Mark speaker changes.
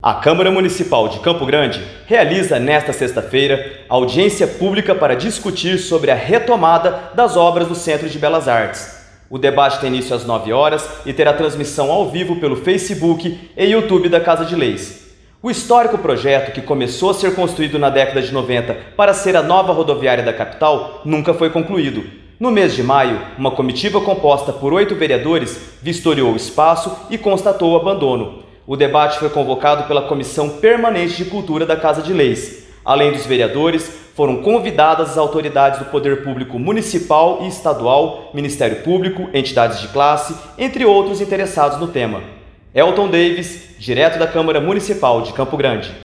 Speaker 1: A Câmara Municipal de Campo Grande realiza nesta sexta-feira audiência pública para discutir sobre a retomada das obras do Centro de Belas Artes. O debate tem início às 9 horas e terá transmissão ao vivo pelo Facebook e YouTube da Casa de Leis. O histórico projeto, que começou a ser construído na década de 90 para ser a nova rodoviária da capital, nunca foi concluído. No mês de maio, uma comitiva composta por 8 vereadores vistoriou o espaço e constatou o abandono. O debate foi convocado pela Comissão Permanente de Cultura da Casa de Leis. Além dos vereadores, foram convidadas as autoridades do Poder Público Municipal e Estadual, Ministério Público, entidades de classe, entre outros interessados no tema. Elton Davis, direto da Câmara Municipal de Campo Grande.